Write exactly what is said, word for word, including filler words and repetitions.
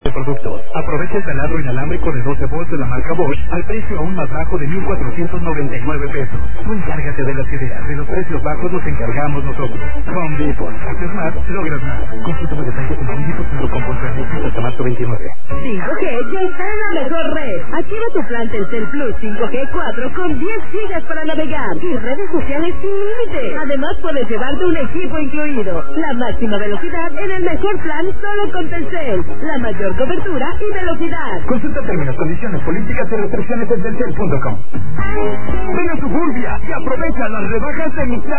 de productos. Aprovecha el taladro inalámbrico de doce volts de la marca Bosch al precio aún más bajo de mil cuatrocientos noventa y nueve pesos. Tú encárgate de las ideas, de los precios bajos nos encargamos nosotros. Home Depot. Haces más, logras más. Consulta más detalles en home depot punto com punto m x hasta marzo veintinueve. cinco G ya está en la mejor red. Activa tu plan Telcel Plus cinco G cuatro con diez gigas para navegar y redes sociales sin límite. Además puedes llevarte un equipo incluido. La máxima velocidad en el mejor plan solo con Telcel. La mayor cobertura y velocidad. Consulta términos, condiciones, políticas y restricciones en telcel punto com. Ven a Suburbia y aprovecha las rebajas de mi plan.